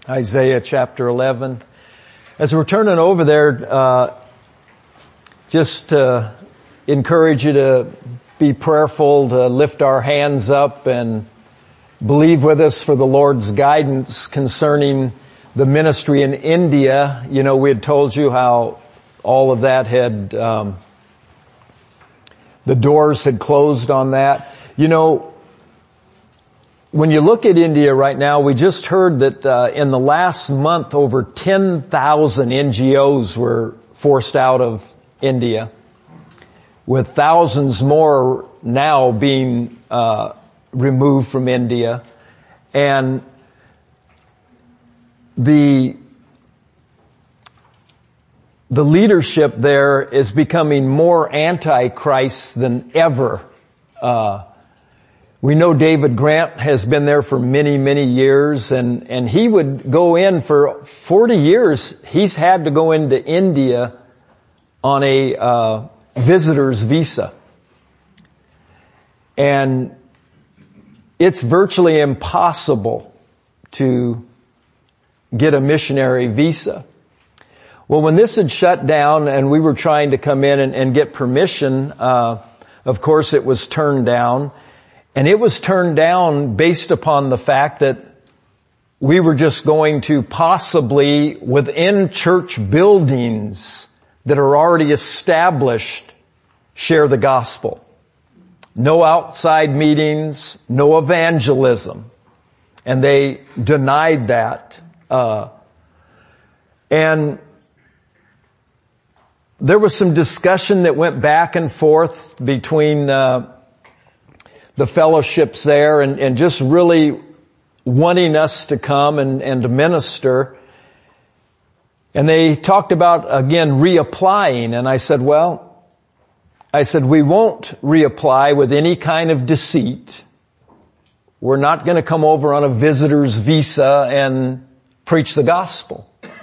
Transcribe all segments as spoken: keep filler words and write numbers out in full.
Isaiah chapter eleven. As we're turning over there, uh, just to encourage you to be prayerful, to lift our hands up and believe with us for the Lord's guidance concerning the ministry in India. You know, we had told you how all of that had, um, the doors had closed on that. You know, when you look at India right now, we just heard that uh, in the last month over ten thousand N G Os were forced out of India, with thousands more now being uh removed from India. And the the leadership there is becoming more anti-Christ than ever. Uh We know David Grant has been there for many, many years, and, and he would go in for forty years. He's had to go into India on a uh, visitor's visa. And it's virtually impossible to get a missionary visa. Well, when this had shut down and we were trying to come in and, and get permission, uh, of course it was turned down. And it was turned down based upon the fact that we were just going to possibly, within church buildings that are already established, share the gospel. No outside meetings, no evangelism. And they denied that. Uh, and there was some discussion that went back and forth between uh the fellowships there, and, and just really wanting us to come and, and to minister. And they talked about, again, reapplying. And I said, well, I said, we won't reapply with any kind of deceit. We're not going to come over on a visitor's visa and preach the gospel.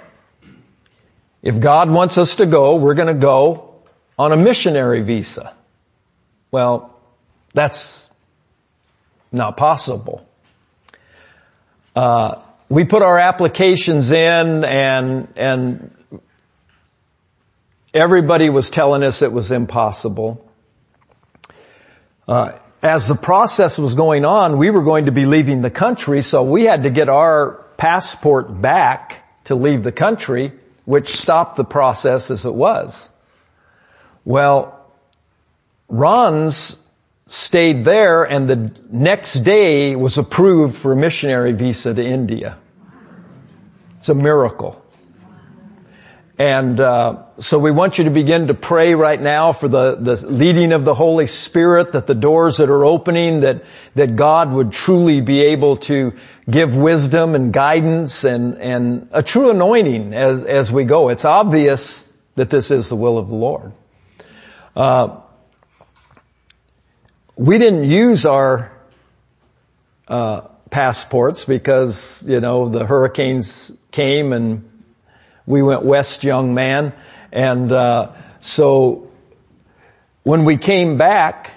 If God wants us to go, we're going to go on a missionary visa. Well, that's not possible. Uh, we put our applications in, and, and everybody was telling us it was impossible. Uh, as the process was going on, we were going to be leaving the country, so we had to get our passport back to leave the country, which stopped the process as it was. Well, Ron's stayed there, and the next day was approved for a missionary visa to India. It's a miracle. And uh so we want you to begin to pray right now for the the leading of the Holy Spirit, that the doors that are opening, that that God would truly be able to give wisdom and guidance and and a true anointing as as we go. It's obvious that this is the will of the Lord. Uh We didn't use our uh passports because, you know, the hurricanes came and we went west, young man. And uh so when we came back,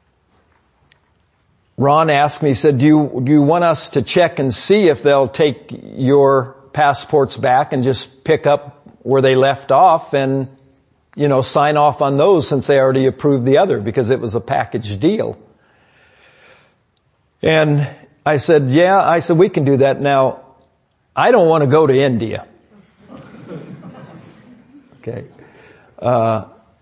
Ron asked me, he said, do you, do you want us to check and see if they'll take your passports back and just pick up where they left off and, you know, sign off on those since they already approved the other, because it was a package deal. And I said, yeah, I said, we can do that. Now, I don't want to go to India. Okay. Uh,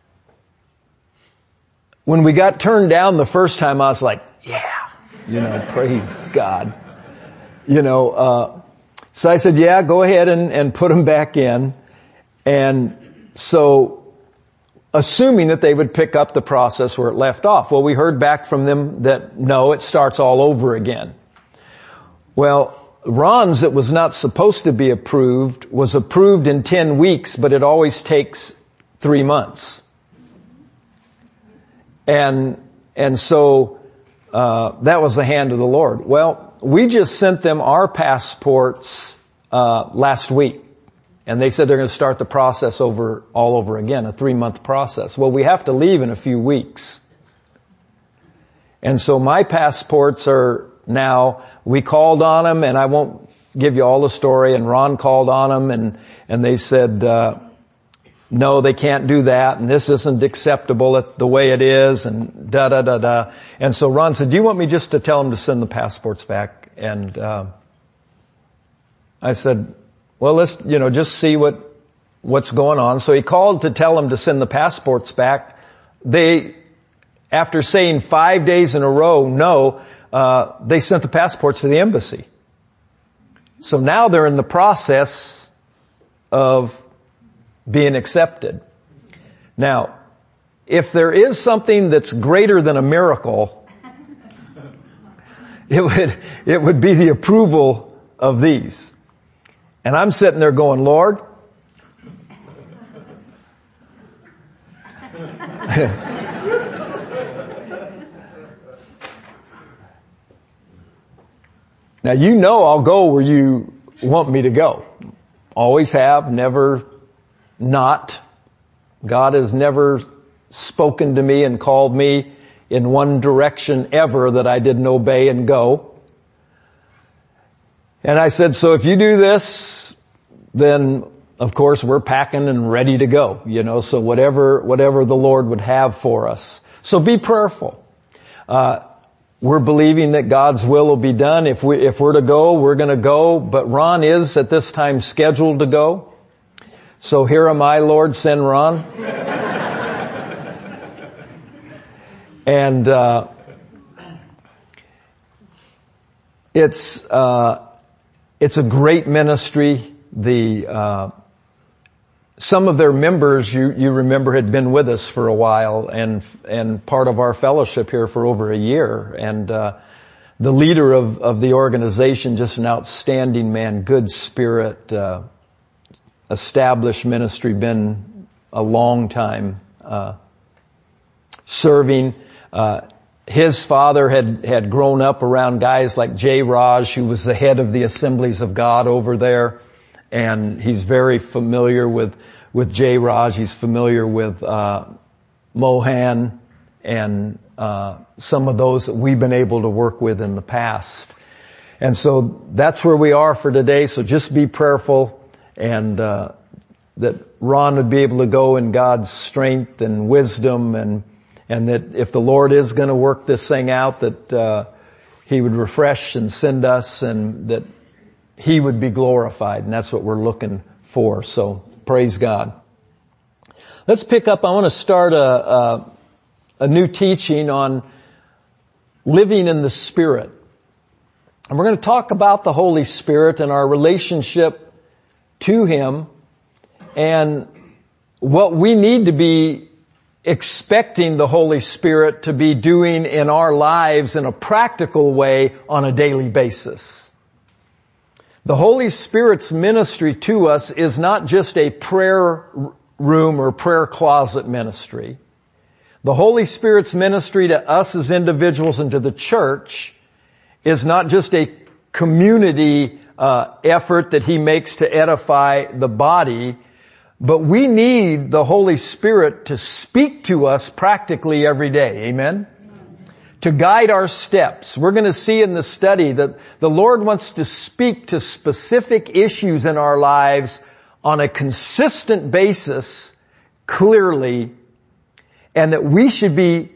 when we got turned down the first time, I was like, yeah, you know, praise God. You know, uh, so I said, yeah, go ahead and, and put them back in. And so, assuming that they would pick up the process where it left off. Well, we heard back from them that no, it starts all over again. Well, Ron's that was not supposed to be approved was approved in ten weeks, but it always takes three months. And, and so, uh, that was the hand of the Lord. Well, we just sent them our passports, uh, last week. And they said they're going to start the process over, all over again, a three-month process. Well, we have to leave in a few weeks. And so my passports are now, we called on them, and I won't give you all the story. And Ron called on them, and and they said, uh, no, they can't do that, and this isn't acceptable at the way it is, and da da da da. And so Ron said, do you want me just to tell them to send the passports back? And uh, I said, well, let's you know just see what what's going on. So he called to tell them to send the passports back. They, after saying five days in a row no, uh, they sent the passports to the embassy. So now they're in the process of being accepted. Now, if there is something that's greater than a miracle, it would, it would be the approval of these. And I'm sitting there going, Lord, now you know I'll go where you want me to go. Always have, never not. God has never spoken to me and called me in one direction ever that I didn't obey and go. And I said, so if you do this, then of course we're packing and ready to go, you know, so whatever, whatever the Lord would have for us. So be prayerful. Uh, we're believing that God's will will be done. If we, if we're to go, we're gonna go, but Ron is at this time scheduled to go. So here am I, Lord, send Ron. And, uh, it's, uh, it's a great ministry. The, uh, some of their members, you, you remember, had been with us for a while and, and part of our fellowship here for over a year. And, uh, the leader of, of the organization, just an outstanding man, good spirit, uh, established ministry, been a long time, uh, serving. Uh, his father had, had grown up around guys like Jay Raj, who was the head of the Assemblies of God over there. And he's very familiar with, with Jay Raj. He's familiar with, uh, Mohan and, uh, some of those that we've been able to work with in the past. And so that's where we are for today. So just be prayerful and, uh, that Ron would be able to go in God's strength and wisdom, and, and that if the Lord is going to work this thing out, that, uh, He would refresh and send us, and that He would be glorified. And that's what we're looking for. So praise God. Let's pick up. I want to start a, a, a new teaching on living in the Spirit. And we're going to talk about the Holy Spirit and our relationship to Him and what we need to be expecting the Holy Spirit to be doing in our lives in a practical way on a daily basis. The Holy Spirit's ministry to us is not just a prayer room or prayer closet ministry. The Holy Spirit's ministry to us as individuals and to the church is not just a community uh, effort that He makes to edify the body, but we need the Holy Spirit to speak to us practically every day. Amen? To guide our steps. We're going to see in the study that the Lord wants to speak to specific issues in our lives on a consistent basis, clearly, and that we should be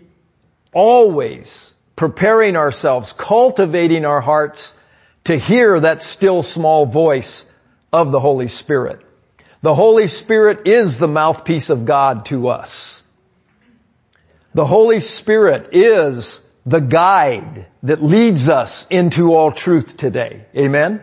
always preparing ourselves, cultivating our hearts to hear that still small voice of the Holy Spirit. The Holy Spirit is the mouthpiece of God to us. The Holy Spirit is the guide that leads us into all truth today. Amen?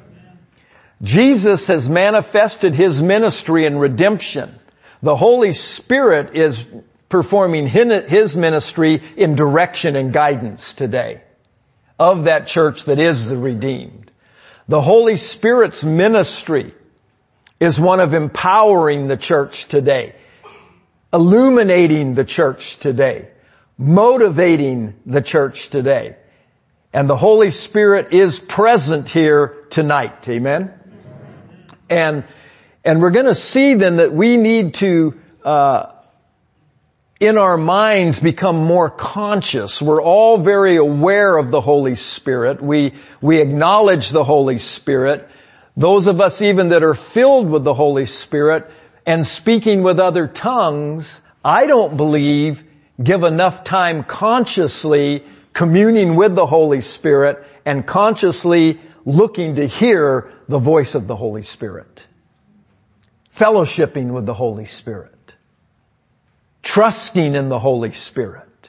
Jesus has manifested His ministry and redemption. The Holy Spirit is performing His ministry in direction and guidance today of that church that is the redeemed. The Holy Spirit's ministry is one of empowering the church today, illuminating the church today, motivating the church today. And the Holy Spirit is present here tonight. Amen? And, and we're going to see then that we need to, uh, in our minds become more conscious. We're all very aware of the Holy Spirit. We, we acknowledge the Holy Spirit. Those of us even that are filled with the Holy Spirit and speaking with other tongues, I don't believe give enough time consciously communing with the Holy Spirit and consciously looking to hear the voice of the Holy Spirit. Fellowshipping with the Holy Spirit. Trusting in the Holy Spirit.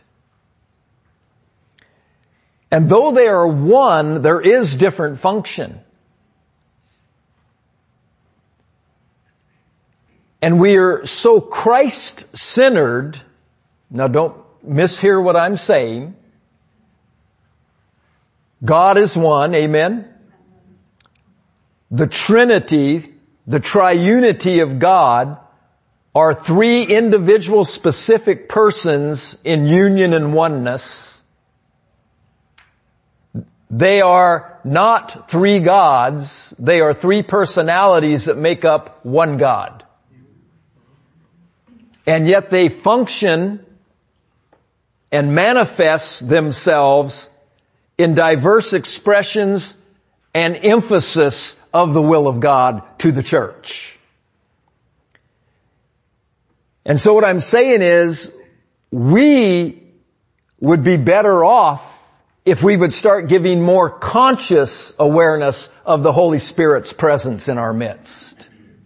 And though they are one, there is different function. And we are so Christ-centered. Now don't mishear what I'm saying. God is one, amen? The Trinity, the triunity of God, are three individual specific persons in union and oneness. They are not three gods. They are three personalities that make up one God. And yet they function and manifest themselves in diverse expressions and emphasis of the will of God to the church. And so what I'm saying is, we would be better off if we would start giving more conscious awareness of the Holy Spirit's presence in our midst.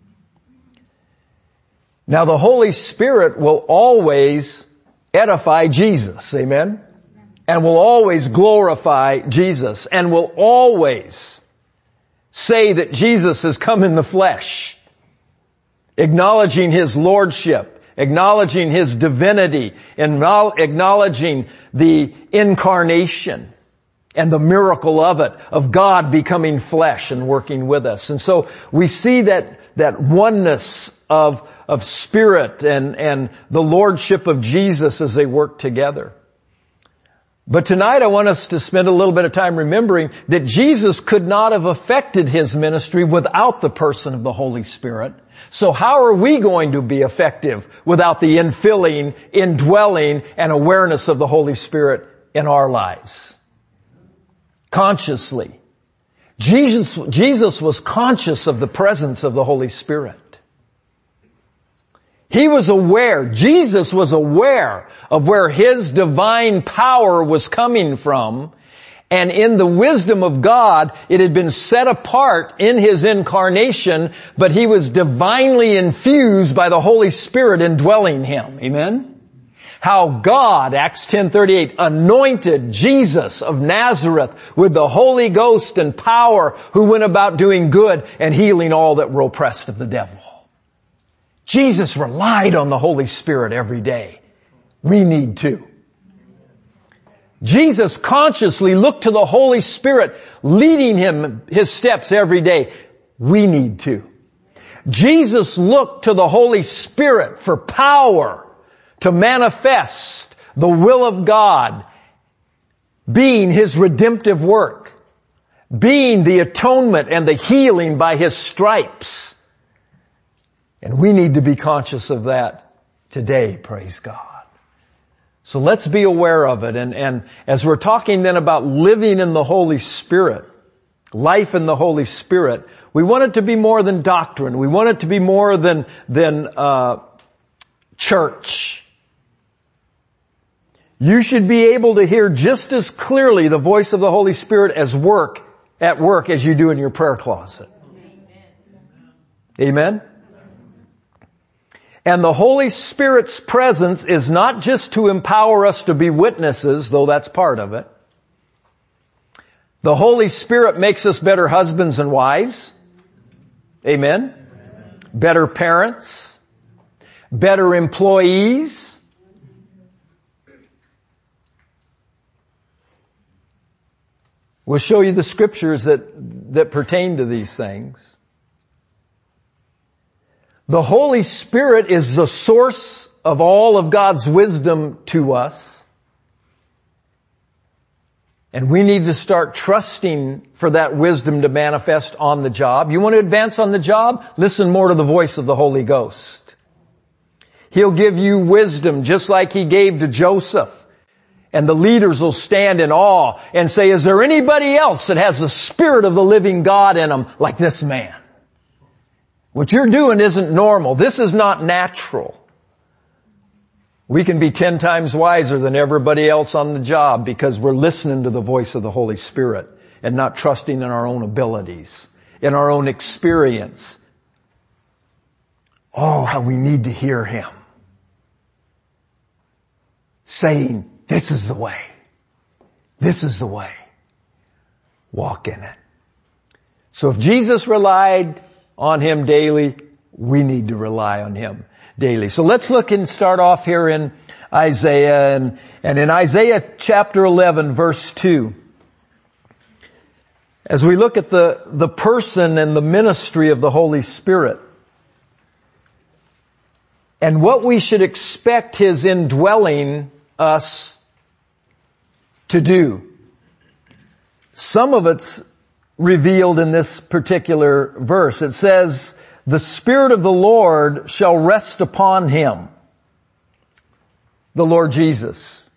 Now the Holy Spirit will always edify Jesus, amen? And will always glorify Jesus, and will always say that Jesus has come in the flesh, acknowledging His lordship, acknowledging His divinity, and acknowledging the incarnation and the miracle of it, of God becoming flesh and working with us. And so we see that, that oneness of, of spirit and, and the lordship of Jesus as they work together. But tonight I want us to spend a little bit of time remembering that Jesus could not have effected His ministry without the person of the Holy Spirit. So how are we going to be effective without the infilling, indwelling, and awareness of the Holy Spirit in our lives? Consciously. Jesus, Jesus was conscious of the presence of the Holy Spirit. He was aware, Jesus was aware of where His divine power was coming from, and in the wisdom of God, it had been set apart in His incarnation, but He was divinely infused by the Holy Spirit indwelling Him. Amen? How God, Acts ten thirty-eight, anointed Jesus of Nazareth with the Holy Ghost and power, who went about doing good and healing all that were oppressed of the devil. Jesus relied on the Holy Spirit every day. We need to. Jesus consciously looked to the Holy Spirit leading Him, His steps every day. We need to. Jesus looked to the Holy Spirit for power to manifest the will of God, being His redemptive work, being the atonement and the healing by His stripes. And we need to be conscious of that today, praise God. So let's be aware of it. And, and as we're talking then about living in the Holy Spirit, life in the Holy Spirit, we want it to be more than doctrine. We want it to be more than, than, uh, church. You should be able to hear just as clearly the voice of the Holy Spirit as work, at work as you do in your prayer closet. Amen? And the Holy Spirit's presence is not just to empower us to be witnesses, though that's part of it. The Holy Spirit makes us better husbands and wives. Amen? Better parents. Better employees. We'll show you the scriptures that, that pertain to these things. The Holy Spirit is the source of all of God's wisdom to us. And we need to start trusting for that wisdom to manifest on the job. You want to advance on the job? Listen more to the voice of the Holy Ghost. He'll give you wisdom just like He gave to Joseph. And the leaders will stand in awe and say, is there anybody else that has the Spirit of the living God in them like this man? What you're doing isn't normal. This is not natural. We can be ten times wiser than everybody else on the job because we're listening to the voice of the Holy Spirit and not trusting in our own abilities, in our own experience. Oh, how we need to hear Him saying, this is the way. This is the way. Walk in it. So if Jesus relied on Him daily, we need to rely on Him daily. So let's look and start off here in Isaiah, and, and in Isaiah chapter eleven verse two. As we look at the, the person and the ministry of the Holy Spirit, and what we should expect His indwelling us to do. Some of it's revealed in this particular verse. It says, the Spirit of the Lord shall rest upon Him, the Lord Jesus.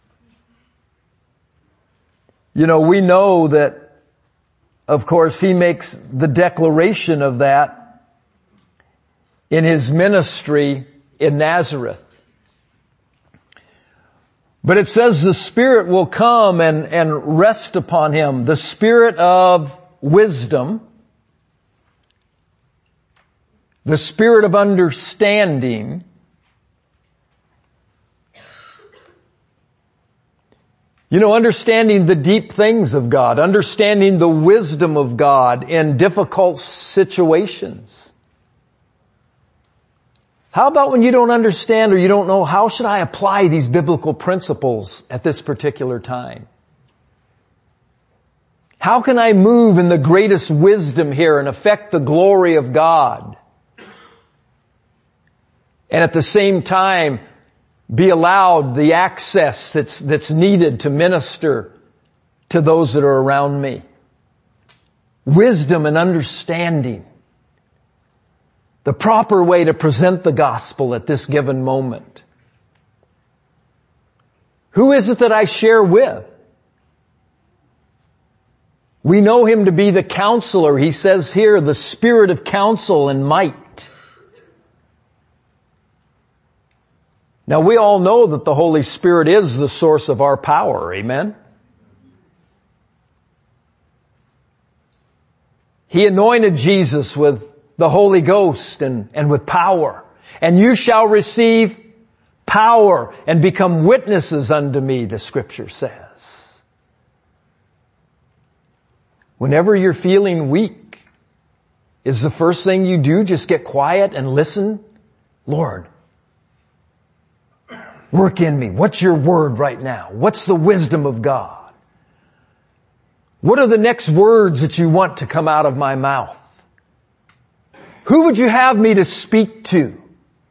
You know, we know that, of course, He makes the declaration of that in His ministry in Nazareth. But it says the Spirit will come and, and rest upon Him, the Spirit of wisdom, the Spirit of understanding, you know, understanding the deep things of God, understanding the wisdom of God in difficult situations. How about when you don't understand or you don't know, how should I apply these biblical principles at this particular time? How can I move in the greatest wisdom here and affect the glory of God? And at the same time, be allowed the access that's, that's needed to minister to those that are around me. Wisdom and understanding. The proper way to present the gospel at this given moment. Who is it that I share with? We know Him to be the counselor. He says here, the Spirit of counsel and might. Now we all know that the Holy Spirit is the source of our power. Amen? He anointed Jesus with the Holy Ghost and, and with power. And you shall receive power and become witnesses unto me, the Scripture says. Whenever you're feeling weak, is the first thing you do just get quiet and listen? Lord, work in me. What's your word right now? What's the wisdom of God? What are the next words that you want to come out of my mouth? Who would you have me to speak to?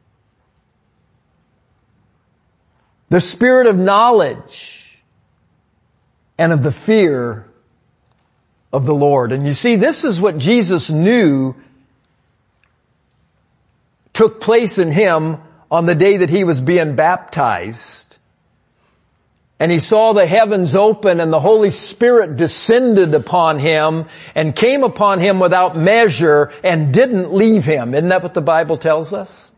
The spirit of knowledge and of the fear of the Lord. And you see, this is what Jesus knew took place in Him on the day that He was being baptized. And He saw the heavens open and the Holy Spirit descended upon Him and came upon Him without measure and didn't leave Him. Isn't that what the Bible tells us?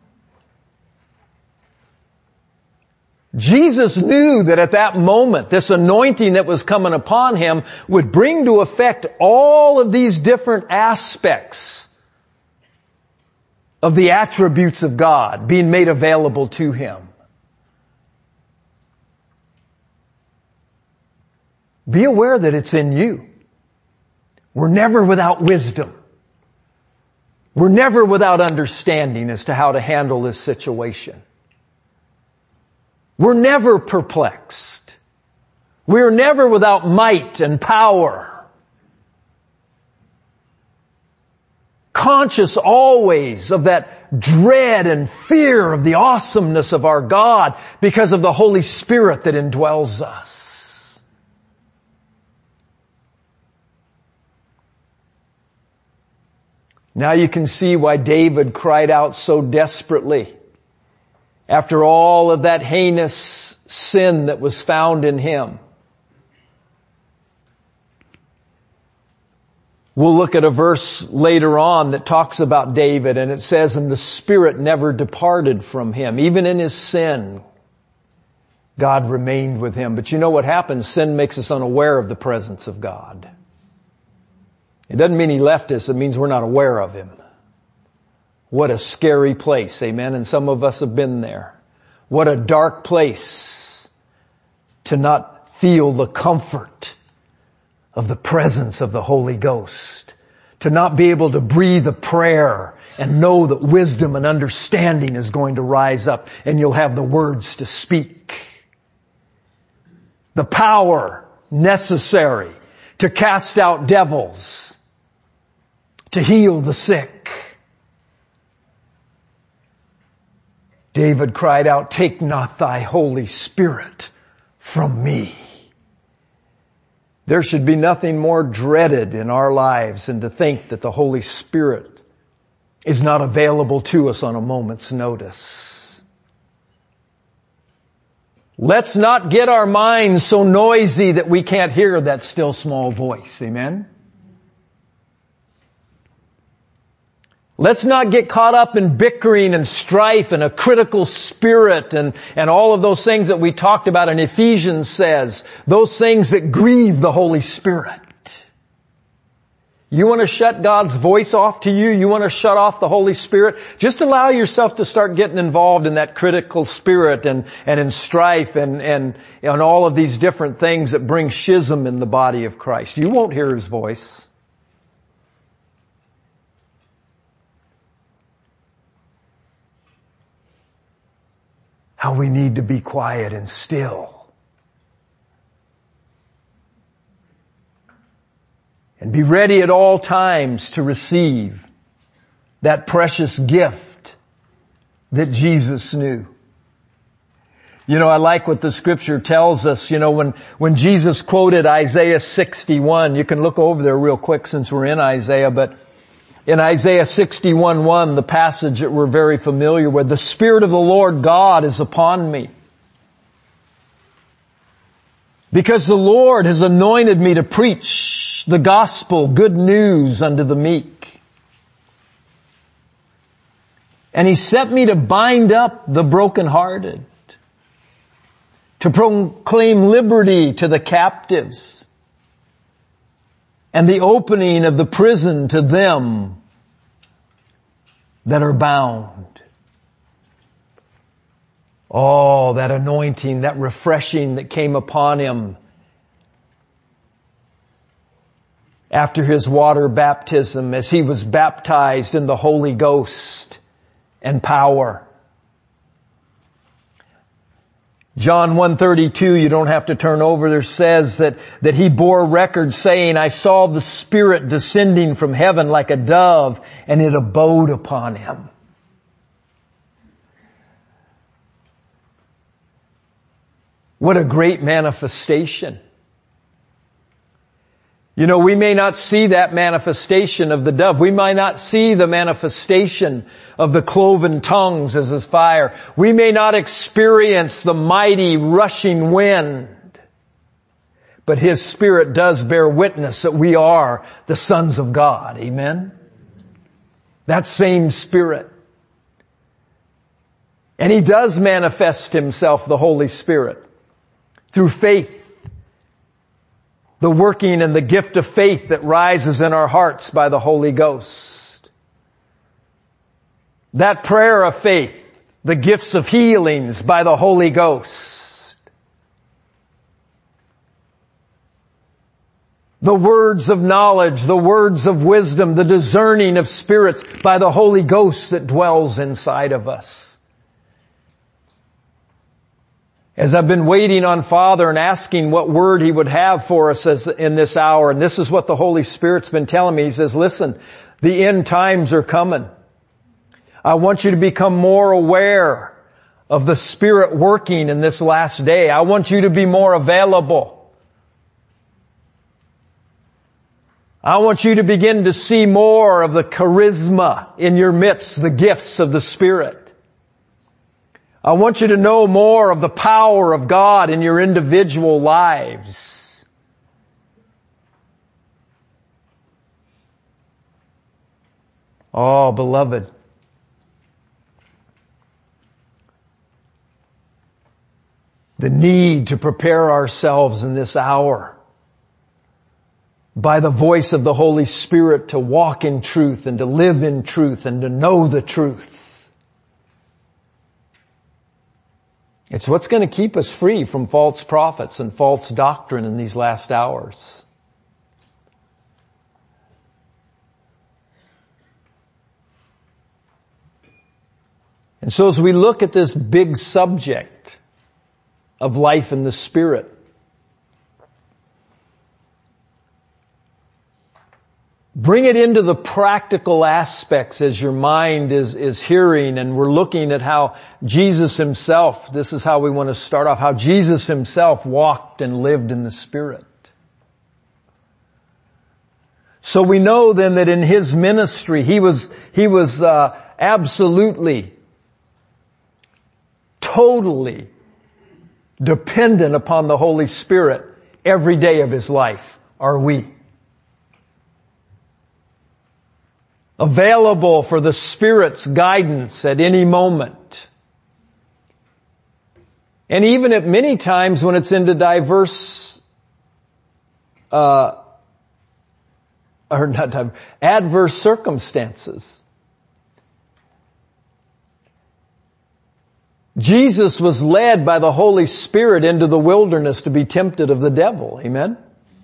Jesus knew that at that moment, this anointing that was coming upon Him would bring to effect all of these different aspects of the attributes of God being made available to Him. Be aware that it's in you. We're never without wisdom. We're never without understanding as to how to handle this situation. We're never perplexed. We're never without might and power. Conscious always of that dread and fear of the awesomeness of our God because of the Holy Spirit that indwells us. Now you can see why David cried out so desperately after all of that heinous sin that was found in him. We'll look at a verse later on that talks about David, and it says, and the Spirit never departed from him. Even in his sin, God remained with him. But you know what happens? Sin makes us unaware of the presence of God. It doesn't mean he left us. It means we're not aware of him. What a scary place. Amen. And some of us have been there. What a dark place to not feel the comfort of the presence of the Holy Ghost. To not be able to breathe a prayer and know that wisdom and understanding is going to rise up and you'll have the words to speak. The power necessary to cast out devils, to heal the sick. David cried out, take not thy Holy Spirit from me. There should be nothing more dreaded in our lives than to think that the Holy Spirit is not available to us on a moment's notice. Let's not get our minds so noisy that we can't hear that still small voice. Amen? Let's not get caught up in bickering and strife and a critical spirit and, and all of those things that we talked about in Ephesians says. Those things that grieve the Holy Spirit. You want to shut God's voice off to you? You want to shut off the Holy Spirit? Just allow yourself to start getting involved in that critical spirit and, and in strife and, and, and all of these different things that bring schism in the body of Christ. You won't hear his voice. How we need to be quiet and still. And be ready at all times to receive that precious gift that Jesus knew. You know, I like what the scripture tells us. You know, when, when Jesus quoted Isaiah sixty-one, you can look over there real quick since we're in Isaiah, but in Isaiah sixty-one one, the passage that we're very familiar with, the Spirit of the Lord God is upon me. Because the Lord has anointed me to preach the gospel, good news unto the meek. And he sent me to bind up the brokenhearted, to proclaim liberty to the captives, and the opening of the prison to them that are bound. Oh, that anointing, that refreshing that came upon him after his water baptism as he was baptized in the Holy Ghost and power. John one thirty-two, you don't have to turn over, there says that, that he bore record saying, I saw the Spirit descending from heaven like a dove, and it abode upon him. What a great manifestation. You know, we may not see that manifestation of the dove. We might not see the manifestation of the cloven tongues as his fire. We may not experience the mighty rushing wind. But his Spirit does bear witness that we are the sons of God. Amen? That same Spirit. And he does manifest himself, the Holy Spirit, through faith. The working and the gift of faith that rises in our hearts by the Holy Ghost. That prayer of faith, the gifts of healings by the Holy Ghost. The words of knowledge, the words of wisdom, the discerning of spirits by the Holy Ghost that dwells inside of us. As I've been waiting on Father and asking what word he would have for us as in this hour, and this is what the Holy Spirit's been telling me. He says, listen, the end times are coming. I want you to become more aware of the Spirit working in this last day. I want you to be more available. I want you to begin to see more of the charisma in your midst, the gifts of the Spirit. I want you to know more of the power of God in your individual lives. Oh, beloved. The need to prepare ourselves in this hour by the voice of the Holy Spirit to walk in truth and to live in truth and to know the truth. It's what's going to keep us free from false prophets and false doctrine in these last hours. And so as we look at this big subject of life in the Spirit, bring it into the practical aspects as your mind is, is hearing, and we're looking at how Jesus himself, this is how we want to start off, how Jesus himself walked and lived in the Spirit. So we know then that in his ministry, he was, he was, uh, absolutely, totally dependent upon the Holy Spirit every day of his life. Are we? Available for the Spirit's guidance at any moment. And even at many times when it's into diverse, uh, or not diverse, adverse circumstances. Jesus was led by the Holy Spirit into the wilderness to be tempted of the devil. Amen?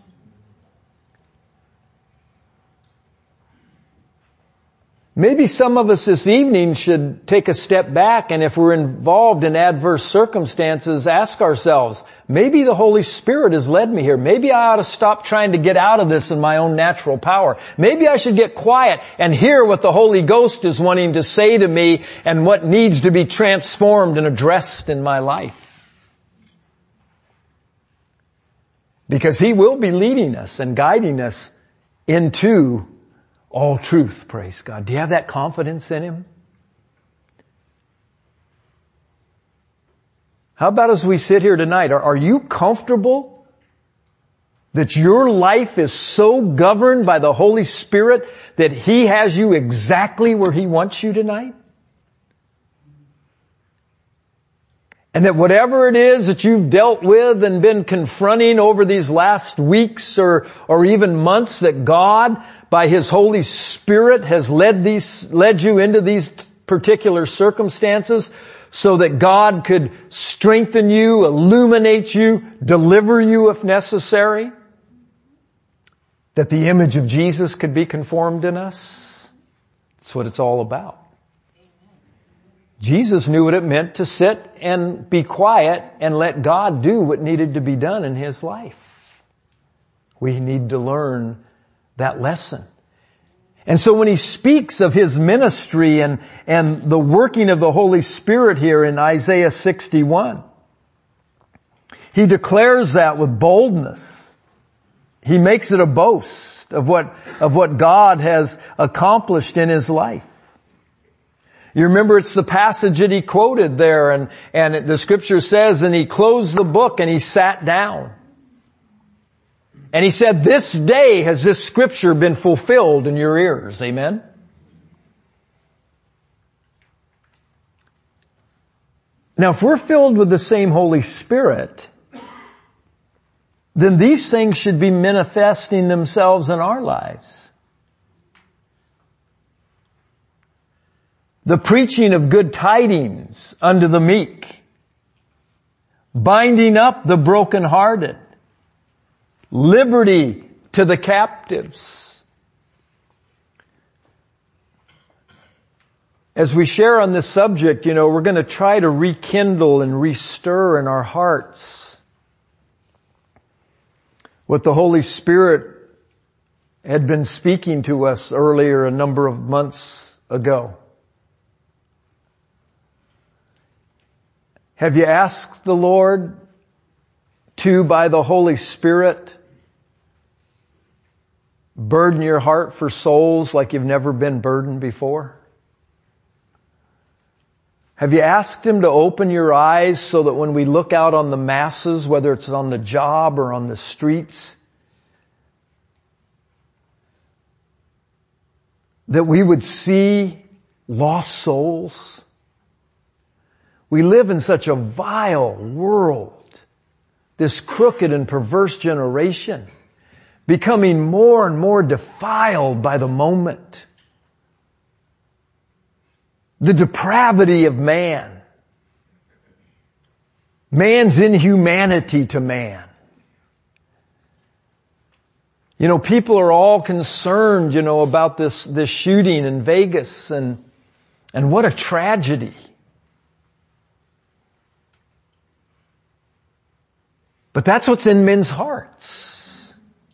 Maybe some of us this evening should take a step back, and if we're involved in adverse circumstances, ask ourselves, maybe the Holy Spirit has led me here. Maybe I ought to stop trying to get out of this in my own natural power. Maybe I should get quiet and hear what the Holy Ghost is wanting to say to me and what needs to be transformed and addressed in my life. Because He will be leading us and guiding us into all truth, praise God. Do you have that confidence in Him? How about as we sit here tonight, are, are you comfortable that your life is so governed by the Holy Spirit that He has you exactly where He wants you tonight? And that whatever it is that you've dealt with and been confronting over these last weeks or, or even months, that God, by His Holy Spirit, has led these, led you into these particular circumstances so that God could strengthen you, illuminate you, deliver you if necessary, that the image of Jesus could be conformed in us. That's what it's all about. Jesus knew what it meant to sit and be quiet and let God do what needed to be done in His life. We need to learn that lesson. And so when He speaks of His ministry and, and the working of the Holy Spirit here in Isaiah sixty-one, He declares that with boldness. He makes it a boast of what, of what God has accomplished in His life. You remember it's the passage that he quoted there, and, and the scripture says, and he closed the book and he sat down. And he said, this day has this scripture been fulfilled in your ears. Amen? Now if we're filled with the same Holy Spirit, then these things should be manifesting themselves in our lives. The preaching of good tidings unto the meek, binding up the brokenhearted, liberty to the captives. As we share on this subject, you know, we're going to try to rekindle and restir in our hearts what the Holy Spirit had been speaking to us earlier a number of months ago. Have you asked the Lord to, by the Holy Spirit, burden your heart for souls like you've never been burdened before? Have you asked Him to open your eyes so that when we look out on the masses, whether it's on the job or on the streets, that we would see lost souls? We live in such a vile world, this crooked and perverse generation, becoming more and more defiled by the moment. The depravity of man. Man's inhumanity to man. You know, people are all concerned, you know, about this, this shooting in Vegas, and, and what a tragedy. But that's what's in men's hearts.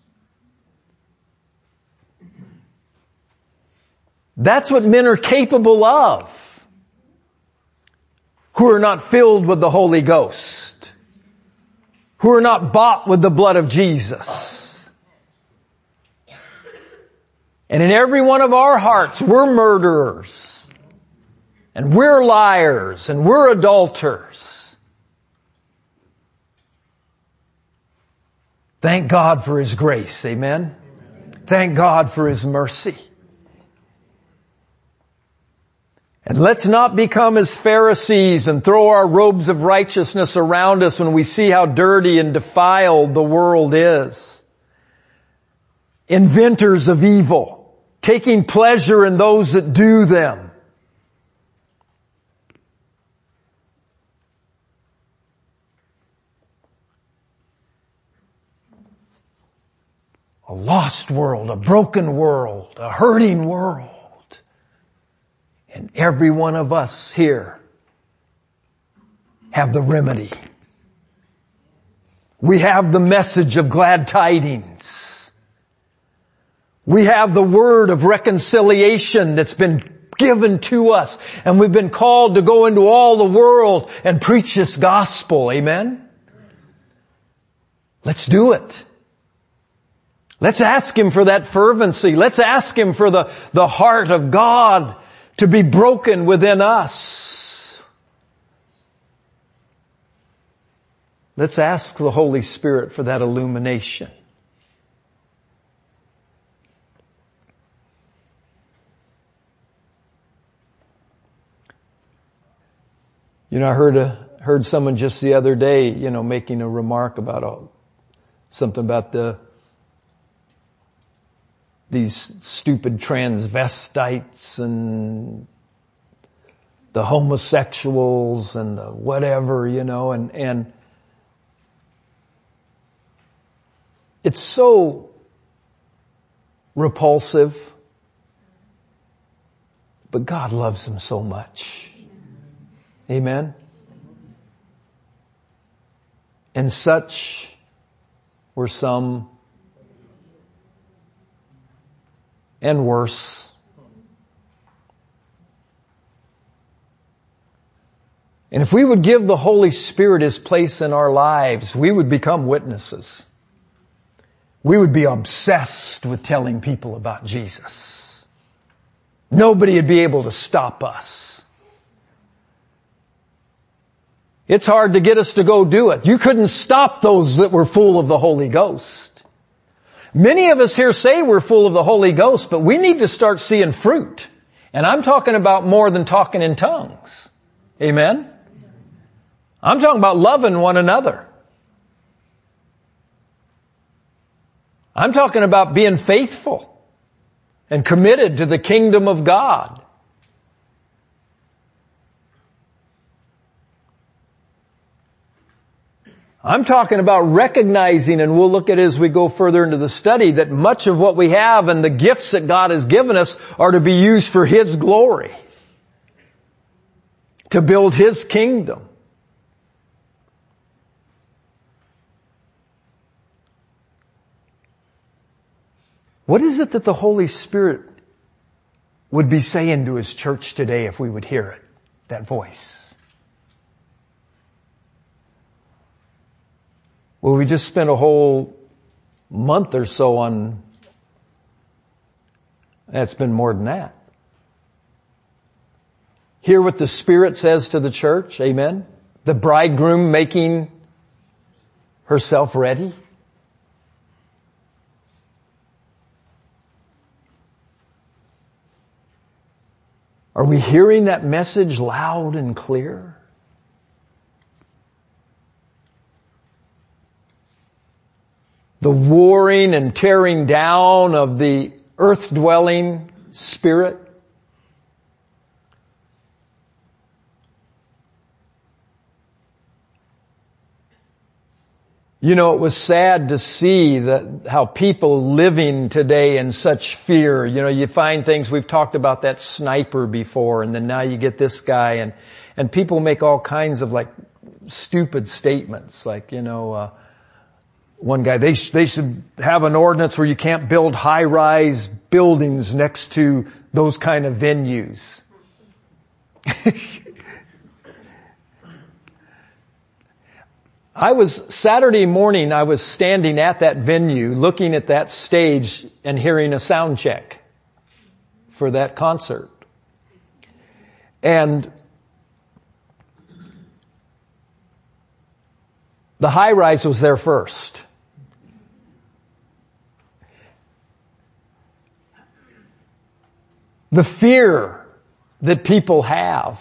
That's what men are capable of, who are not filled with the Holy Ghost, who are not bought with the blood of Jesus. And in every one of our hearts, we're murderers, and we're liars, and we're adulterers. Thank God for His grace, amen? Thank God for His mercy. And let's not become as Pharisees and throw our robes of righteousness around us when we see how dirty and defiled the world is. Inventors of evil, taking pleasure in those that do them. A lost world, a broken world, a hurting world. And every one of us here have the remedy. We have the message of glad tidings. We have the word of reconciliation that's been given to us. And we've been called to go into all the world and preach this gospel. Amen? Let's do it. Let's ask Him for that fervency. Let's ask Him for the, the heart of God to be broken within us. Let's ask the Holy Spirit for that illumination. You know, I heard a, heard someone just the other day, you know, making a remark about a, something about the these stupid transvestites and the homosexuals and the whatever, you know, and, and it's so repulsive, but God loves them so much. Amen? And such were some, and worse. And if we would give the Holy Spirit His place in our lives, we would become witnesses. We would be obsessed with telling people about Jesus. Nobody would be able to stop us. It's hard to get us to go do it. You couldn't stop those that were full of the Holy Ghost. Many of us here say we're full of the Holy Ghost, but we need to start seeing fruit. And I'm talking about more than talking in tongues. Amen? I'm talking about loving one another. I'm talking about being faithful and committed to the kingdom of God. I'm talking about recognizing, and we'll look at it as we go further into the study, that much of what we have and the gifts that God has given us are to be used for His glory, to build His kingdom. What is it that the Holy Spirit would be saying to His church today if we would hear it, that voice? Well, we just spent a whole month or so on, that's been more than that, hear what the Spirit says to the church? Amen. The bridegroom making herself ready. Are we hearing that message loud and clear? The warring and tearing down of the earth-dwelling spirit. You know, it was sad to see that how people living today in such fear. You know, you find things, we've talked about that sniper before, and then now you get this guy, and, and people make all kinds of like stupid statements, like, you know, uh, one guy, they, sh- they should have an ordinance where you can't build high-rise buildings next to those kind of venues. I was, Saturday morning, I was standing at that venue, looking at that stage and hearing a sound check for that concert. And the high-rise was there first. The fear that people have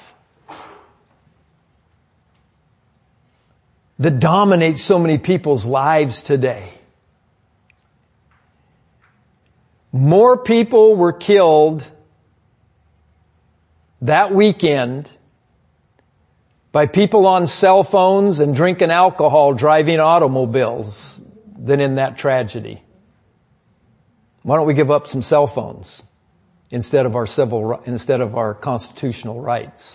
that dominates so many people's lives today. More people were killed that weekend by people on cell phones and drinking alcohol driving automobiles than in that tragedy. Why don't we give up some cell phones instead of our civil, instead of our constitutional rights?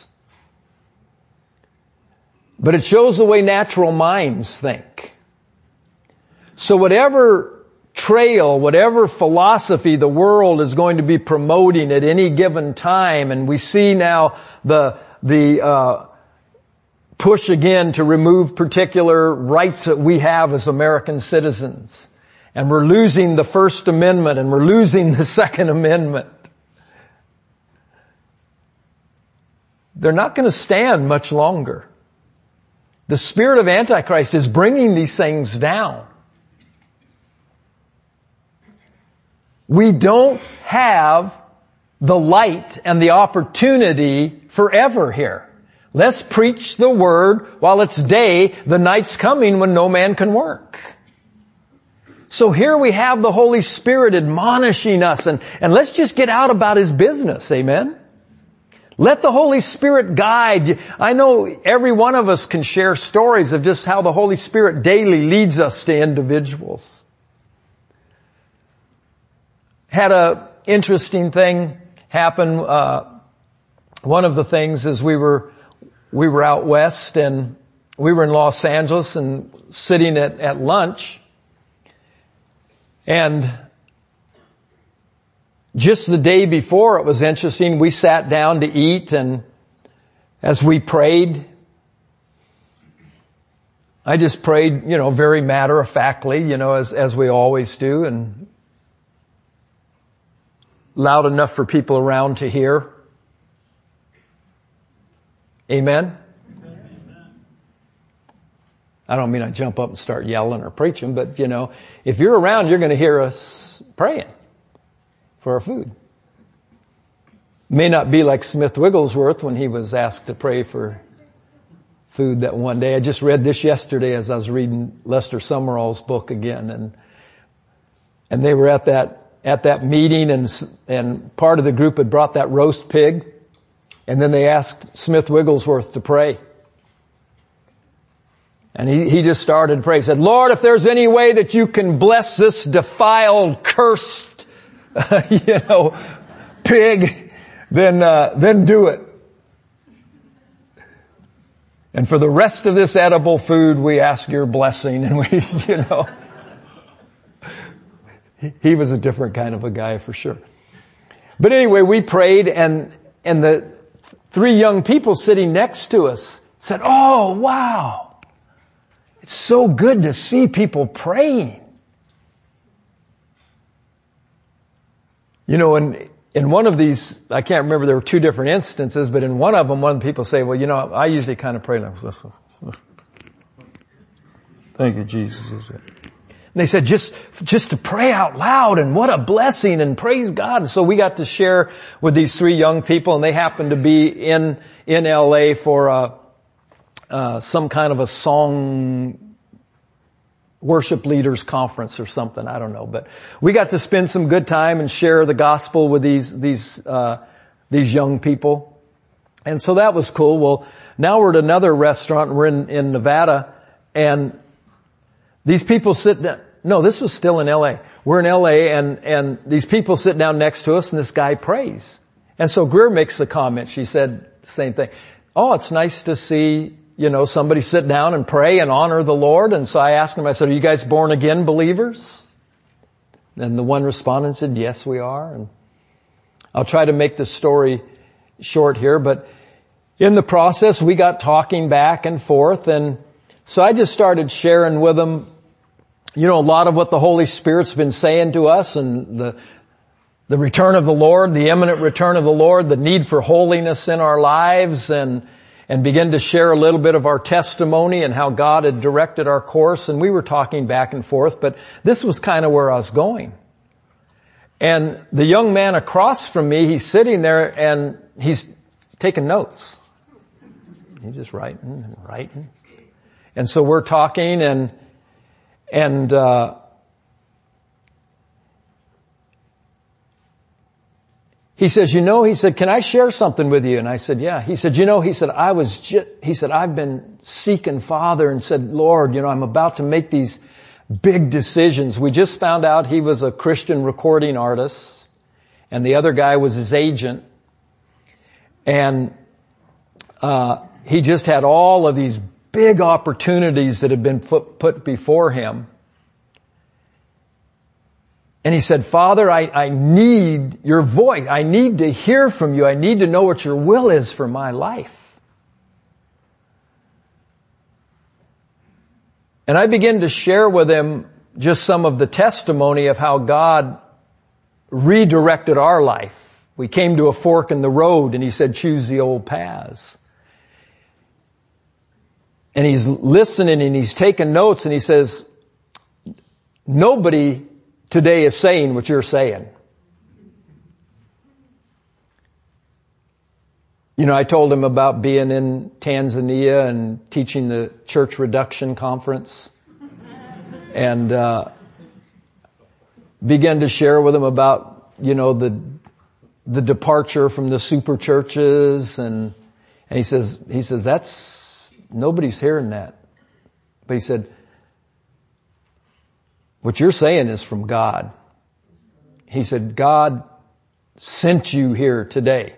But it shows the way natural minds think. So whatever trail, whatever philosophy the world is going to be promoting at any given time, and we see now the, the, uh, push again to remove particular rights that we have as American citizens. And we're losing the First Amendment and we're losing the Second Amendment. They're not going to stand much longer. The spirit of Antichrist is bringing these things down. We don't have the light and the opportunity forever here. Let's preach the word while it's day. The night's coming when no man can work. So here we have the Holy Spirit admonishing us, and, and let's just get out about His business. Amen? Let the Holy Spirit guide you. I know every one of us can share stories of just how the Holy Spirit daily leads us to individuals. Had a interesting thing happen. Uh, one of the things is we were, we were out west and we were in Los Angeles and sitting at, at lunch, and just the day before, it was interesting. We sat down to eat, and as we prayed, I just prayed, you know, very matter-of-factly, you know, as, as we always do, and loud enough for people around to hear. Amen? Amen. I don't mean I jump up and start yelling or preaching, but, you know, if you're around, you're going to hear us praying for our food. May not be like Smith Wigglesworth when he was asked to pray for food that one day. I just read this yesterday as I was reading Lester Summerall's book again, and and they were at that at that meeting, and and part of the group had brought that roast pig, and then they asked Smith Wigglesworth to pray. And he, he just started to pray. He said, Lord, if there's any way that you can bless this defiled, cursed, you know, pig, then, uh, then do it. And for the rest of this edible food, we ask your blessing, and we, you know, he, he was a different kind of a guy for sure. But anyway, we prayed, and, and the three young people sitting next to us said, oh, wow. It's so good to see people praying. You know, in, in one of these, I can't remember, there were two different instances, but in one of them, one of the people say, well, you know, I usually kind of pray like this. Thank you, Jesus. And they said, just, just to pray out loud, and what a blessing, and praise God. And so we got to share with these three young people, and they happened to be in, in L A for, uh, uh, some kind of a song worship leaders conference or something. I don't know, but we got to spend some good time and share the gospel with these, these, uh, these young people. And so that was cool. Well, now we're at another restaurant. We're in, in Nevada, and these people sit down. No, this was still in L A. We're in L A, and, and these people sit down next to us, and this guy prays. And so Greer makes the comment. She said the same thing. Oh, it's nice to see, you know, somebody sit down and pray and honor the Lord. And so I asked him, I said, are you guys born again believers? And the one responded and said, yes, we are. And I'll try to make the story short here, but in the process, we got talking back and forth. And so I just started sharing with them, you know, a lot of what the Holy Spirit's been saying to us, and the, the return of the Lord, the imminent return of the Lord, the need for holiness in our lives, and and begin to share a little bit of our testimony and how God had directed our course. And we were talking back and forth, but this was kind of where I was going. And the young man across from me, he's sitting there and he's taking notes. He's just writing and writing. And so we're talking, and, and, uh, he says, you know, he said, can I share something with you? And I said, yeah. He said, you know, he said, I was just, he said, I've been seeking Father, and said, Lord, you know, I'm about to make these big decisions. We just found out he was a Christian recording artist, and the other guy was his agent. And, uh, he just had all of these big opportunities that had been put, put before him. And he said, Father, I, I need your voice. I need to hear from you. I need to know what your will is for my life. And I began to share with him just some of the testimony of how God redirected our life. We came to a fork in the road, and he said, choose the old paths. And he's listening, and he's taking notes, and he says, nobody today is saying what you're saying. You know, I told him about being in Tanzania and teaching the church reduction conference, and uh began to share with him about, you know, the the departure from the super churches, and and he says he says that's nobody's hearing that. But he said, what you're saying is from God. He said, God sent you here today.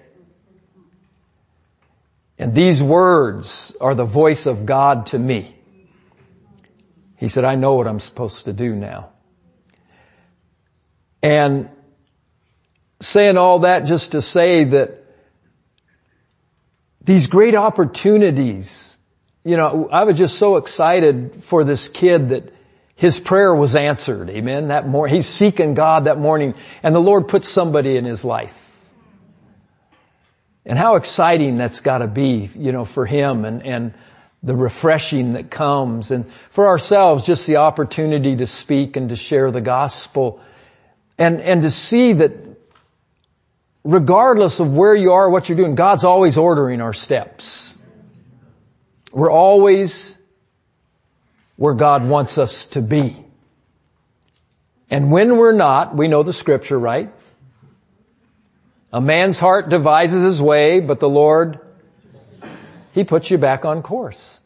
And these words are the voice of God to me. He said, I know what I'm supposed to do now. And saying all that just to say that these great opportunities, you know, I was just so excited for this kid that his prayer was answered. Amen. That morning, he's seeking God that morning, and the Lord put somebody in his life. And how exciting that's got to be, you know, for him, and, and the refreshing that comes. And for ourselves, just the opportunity to speak and to share the gospel, and, and to see that regardless of where you are, what you're doing, God's always ordering our steps. We're always where God wants us to be. And when we're not, we know the scripture, right? A man's heart devises his way, but the Lord, He puts you back on course.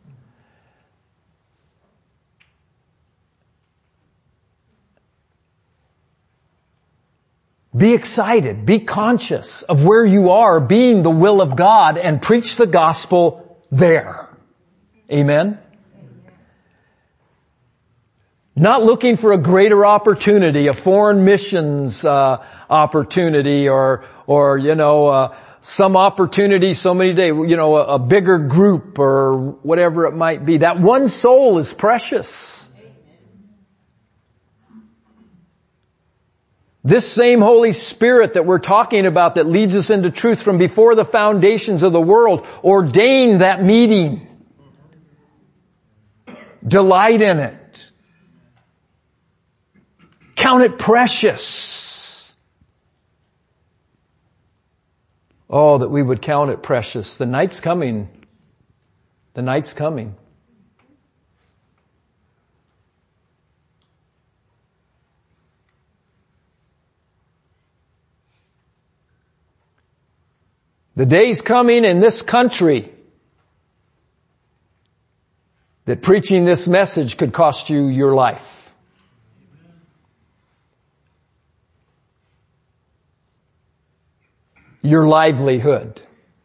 Be excited. Be conscious of where you are being the will of God, and preach the gospel there. Amen? Not looking for a greater opportunity, a foreign missions uh opportunity, or or you know uh some opportunity so many days, you know, a, a bigger group or whatever it might be. That one soul is precious. This same Holy Spirit that we're talking about that leads us into truth from before the foundations of the world ordained that meeting. Delight in it. Count it precious. Oh, that we would count it precious. The night's coming. The night's coming. The day's coming in this country that preaching this message could cost you your life. Your livelihood.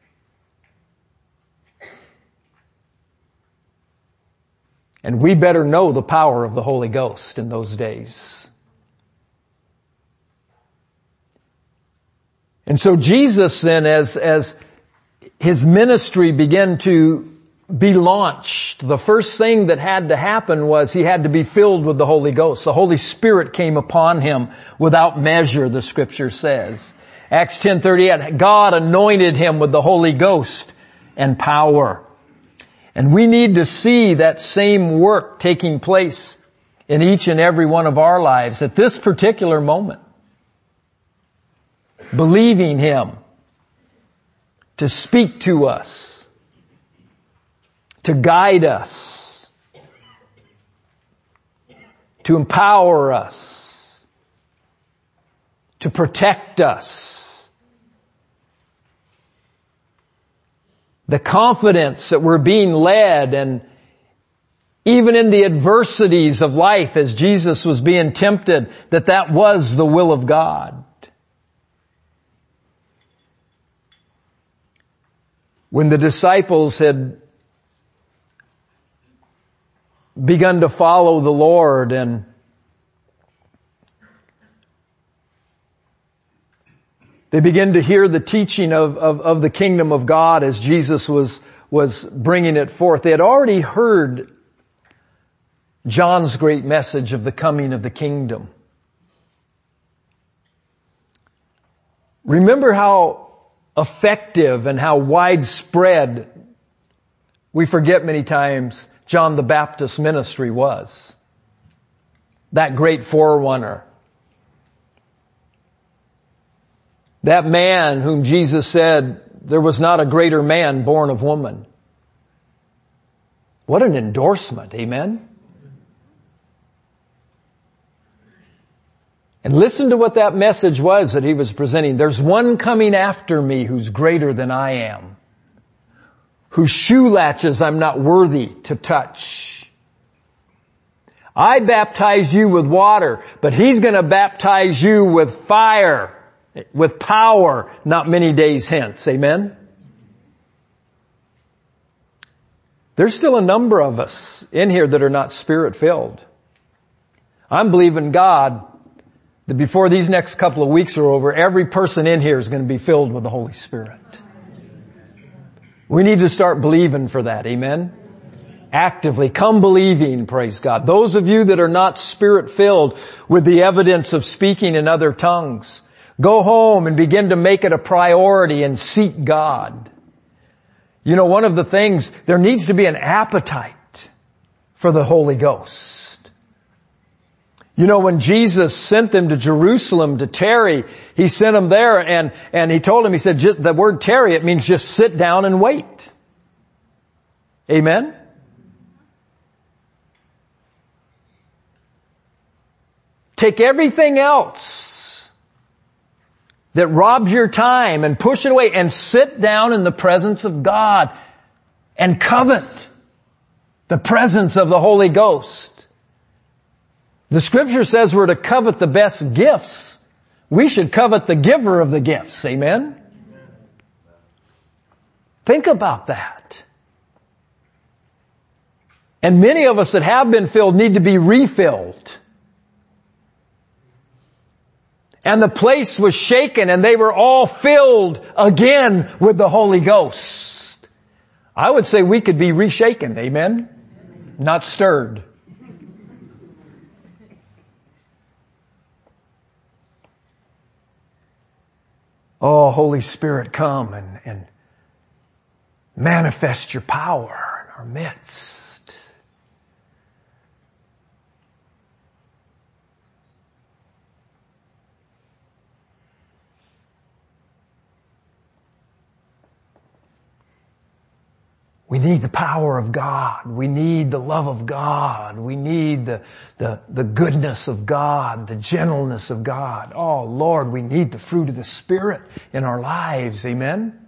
And we better know the power of the Holy Ghost in those days. And so Jesus then, as, as his ministry began to be launched, the first thing that had to happen was he had to be filled with the Holy Ghost. The Holy Spirit came upon him without measure, the scripture says. Acts ten thirty-eight, God anointed him with the Holy Ghost and power. And we need to see that same work taking place in each and every one of our lives at this particular moment. Believing him to speak to us, to guide us, to empower us, to protect us. The confidence that we're being led, and even in the adversities of life as Jesus was being tempted, that that was the will of God. When the disciples had begun to follow the Lord, and they began to hear the teaching of, of, of the kingdom of God as Jesus was, was bringing it forth, they had already heard John's great message of the coming of the kingdom. Remember how effective and how widespread, we forget many times, John the Baptist's ministry was. That great forerunner. That man whom Jesus said, there was not a greater man born of woman. What an endorsement, amen? And listen to what that message was that he was presenting. There's one coming after me who's greater than I am, whose shoe latches I'm not worthy to touch. I baptize you with water, but he's going to baptize you with fire, with power, not many days hence. Amen? There's still a number of us in here that are not Spirit-filled. I'm believing God that before these next couple of weeks are over, every person in here is going to be filled with the Holy Spirit. We need to start believing for that. Amen? Actively. Come believing, praise God. Those of you that are not Spirit-filled with the evidence of speaking in other tongues, go home and begin to make it a priority and seek God. You know, one of the things, there needs to be an appetite for the Holy Ghost. You know, when Jesus sent them to Jerusalem to tarry, he sent them there and, and he told them, he said, the word tarry, it means just sit down and wait. Amen? Take everything else that robs your time and push it away and sit down in the presence of God and covet the presence of the Holy Ghost. The scripture says we're to covet the best gifts. We should covet the giver of the gifts. Amen? Think about that. And many of us that have been filled need to be refilled. And the place was shaken and they were all filled again with the Holy Ghost. I would say we could be reshaken. Amen? Not stirred. Oh, Holy Spirit, come and, and manifest your power in our midst. We need the power of God. We need the love of God. We need the, the, the goodness of God, the gentleness of God. Oh, Lord, we need the fruit of the Spirit in our lives. Amen?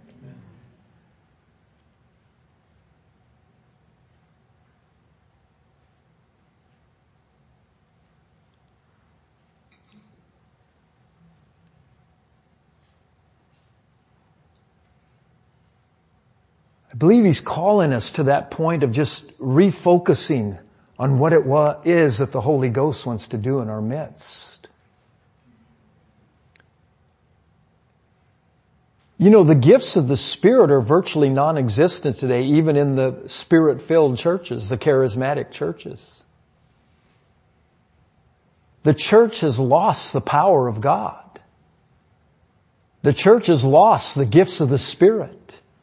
I believe He's calling us to that point of just refocusing on what it wa- is that the Holy Ghost wants to do in our midst. You know, the gifts of the Spirit are virtually non-existent today, even in the Spirit-filled churches, the charismatic churches. The church has lost the power of God. The church has lost the gifts of the Spirit.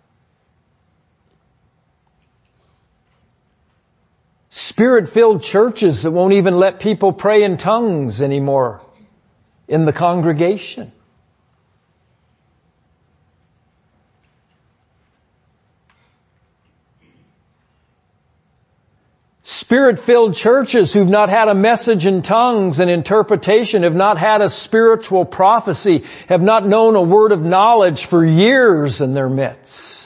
Spirit-filled churches that won't even let people pray in tongues anymore in the congregation. Spirit-filled churches who've not had a message in tongues and interpretation, have not had a spiritual prophecy, have not known a word of knowledge for years in their midst.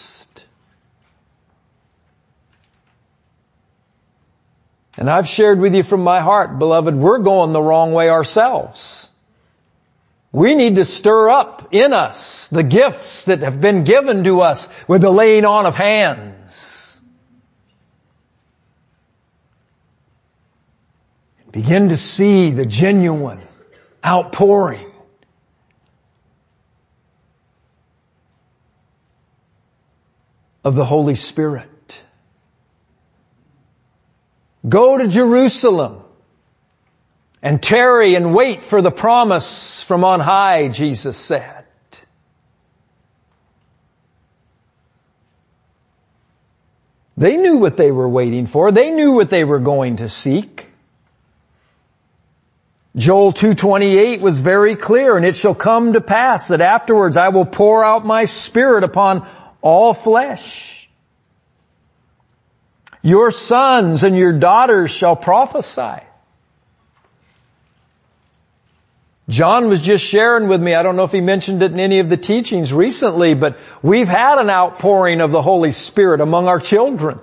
And I've shared with you from my heart, beloved, we're going the wrong way ourselves. We need to stir up in us the gifts that have been given to us with the laying on of hands. Begin to see the genuine outpouring of the Holy Spirit. Go to Jerusalem and tarry and wait for the promise from on high, Jesus said. They knew what they were waiting for. They knew what they were going to seek. Joel two twenty-eight was very clear, and it shall come to pass that afterwards I will pour out my Spirit upon all flesh. Your sons and your daughters shall prophesy. John was just sharing with me, I don't know if he mentioned it in any of the teachings recently, but we've had an outpouring of the Holy Spirit among our children.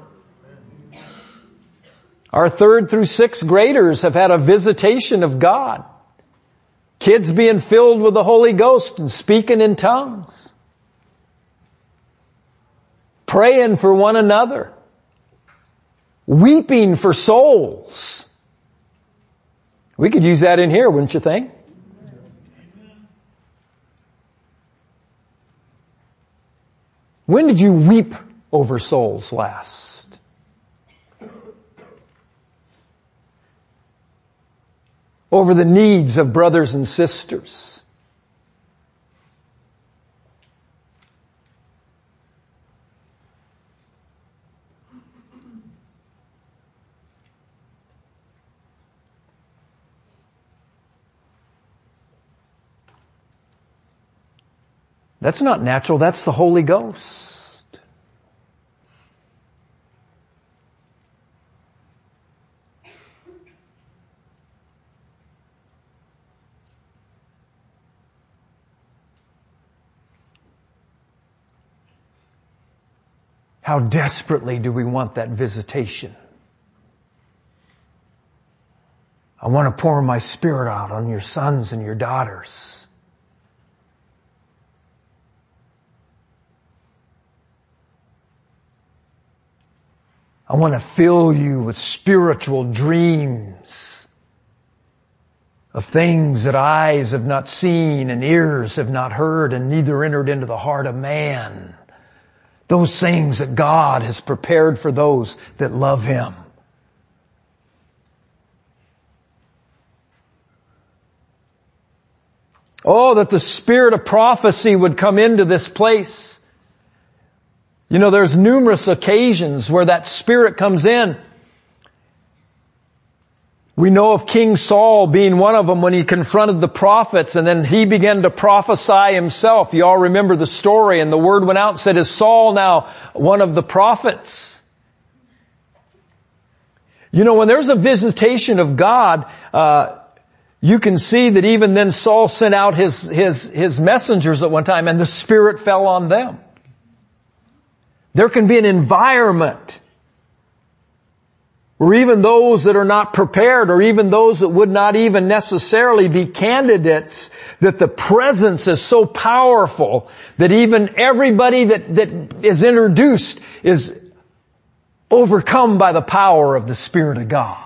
Our third through sixth graders have had a visitation of God. Kids being filled with the Holy Ghost and speaking in tongues. Praying for one another. Weeping for souls. We could use that in here, wouldn't you think? When did you weep over souls last? Over the needs of brothers and sisters. That's not natural, that's the Holy Ghost. How desperately do we want that visitation? I want to pour my Spirit out on your sons and your daughters. I want to fill you with spiritual dreams of things that eyes have not seen and ears have not heard and neither entered into the heart of man. Those things that God has prepared for those that love Him. Oh, that the spirit of prophecy would come into this place. You know, there's numerous occasions where that spirit comes in. We know of King Saul being one of them when he confronted the prophets and then he began to prophesy himself. You all remember the story, and the word went out and said, is Saul now one of the prophets? You know, when there's a visitation of God, uh, you can see that even then Saul sent out his, his, his messengers at one time and the Spirit fell on them. There can be an environment or even those that are not prepared, or even those that would not even necessarily be candidates, that the presence is so powerful that even everybody that, that is introduced is overcome by the power of the Spirit of God.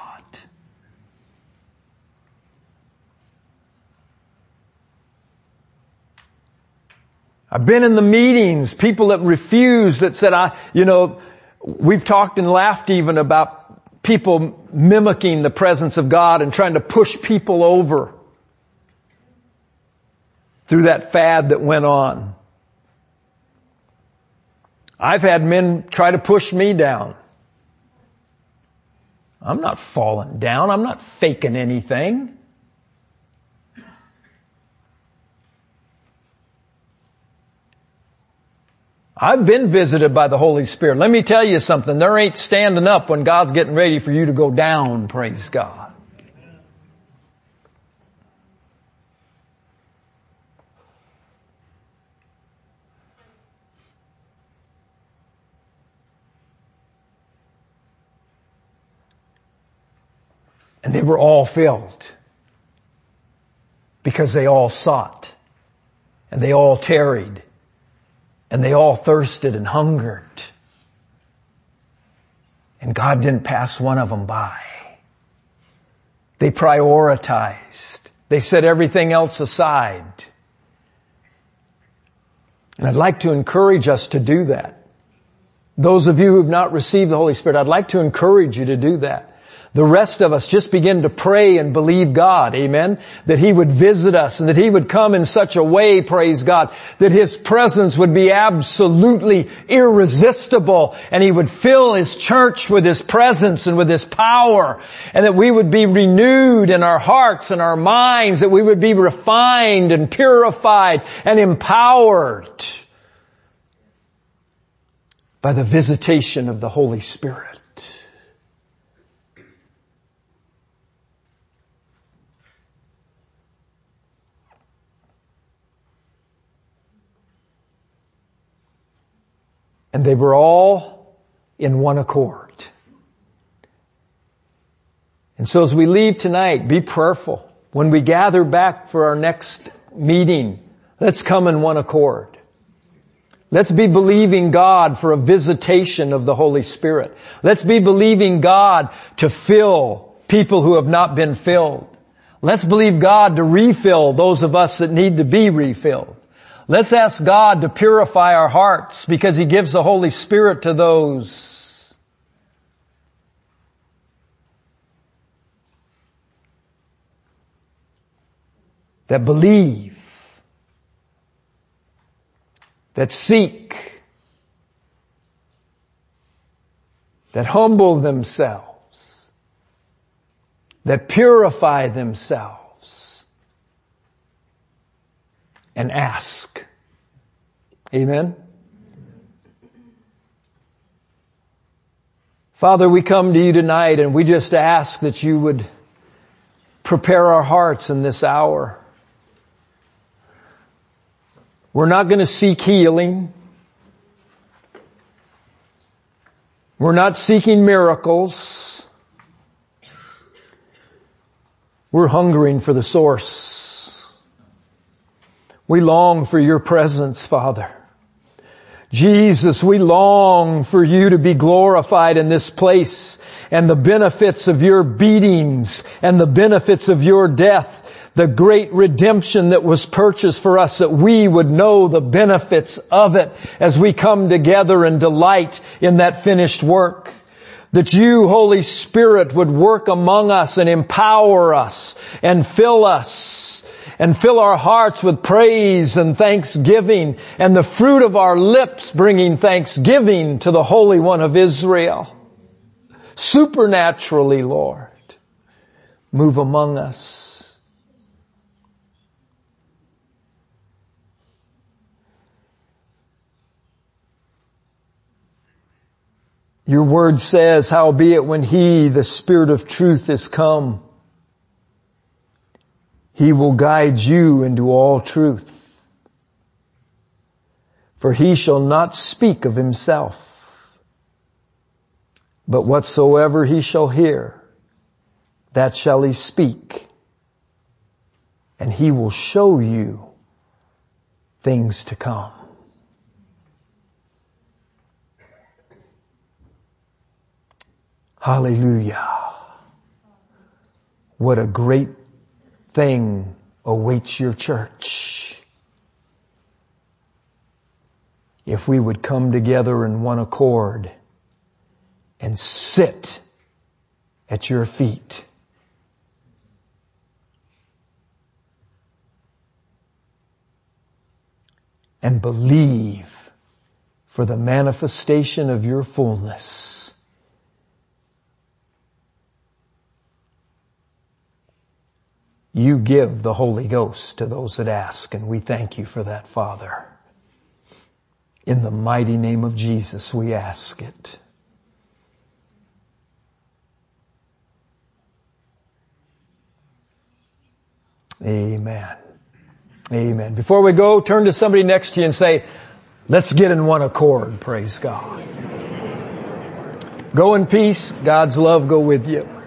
I've been in the meetings, people that refused, that said, I, you know, we've talked and laughed even about people mimicking the presence of God and trying to push people over through that fad that went on. I've had men try to push me down. I'm not falling down. I'm not faking anything. I've been visited by the Holy Spirit. Let me tell you something. There ain't standing up when God's getting ready for you to go down, praise God. And they were all filled because they all sought and they all tarried. And they all thirsted and hungered. And God didn't pass one of them by. They prioritized. They set everything else aside. And I'd like to encourage us to do that. Those of you who have not received the Holy Spirit, I'd like to encourage you to do that. The rest of us just begin to pray and believe God, amen, that He would visit us and that He would come in such a way, praise God, that His presence would be absolutely irresistible and He would fill His church with His presence and with His power, and that we would be renewed in our hearts and our minds, that we would be refined and purified and empowered by the visitation of the Holy Spirit. And they were all in one accord. And so as we leave tonight, be prayerful. When we gather back for our next meeting, let's come in one accord. Let's be believing God for a visitation of the Holy Spirit. Let's be believing God to fill people who have not been filled. Let's believe God to refill those of us that need to be refilled. Let's ask God to purify our hearts because He gives the Holy Spirit to those that believe, that seek, that humble themselves, that purify themselves, and ask. Amen? Father, we come to You tonight and we just ask that You would prepare our hearts in this hour. We're not going to seek healing. We're not seeking miracles. We're hungering for the source. We long for Your presence, Father. Jesus, we long for You to be glorified in this place, and the benefits of Your beatings and the benefits of Your death, the great redemption that was purchased for us, that we would know the benefits of it as we come together and delight in that finished work. That You, Holy Spirit, would work among us and empower us and fill us and fill our hearts with praise and thanksgiving, and the fruit of our lips bringing thanksgiving to the Holy One of Israel. Supernaturally, Lord, move among us. Your word says, howbeit when He, the Spirit of truth, is come, He will guide you into all truth. For He shall not speak of Himself, but whatsoever He shall hear, that shall He speak, and He will show you things to come. Hallelujah. What a great thing awaits your church. If we would come together in one accord and sit at your feet. And believe for the manifestation of your fullness. You give the Holy Ghost to those that ask, and we thank you for that, Father. In the mighty name of Jesus, we ask it. Amen. Amen. Before we go, turn to somebody next to you and say, let's get in one accord, praise God. Go in peace. God's love go with you.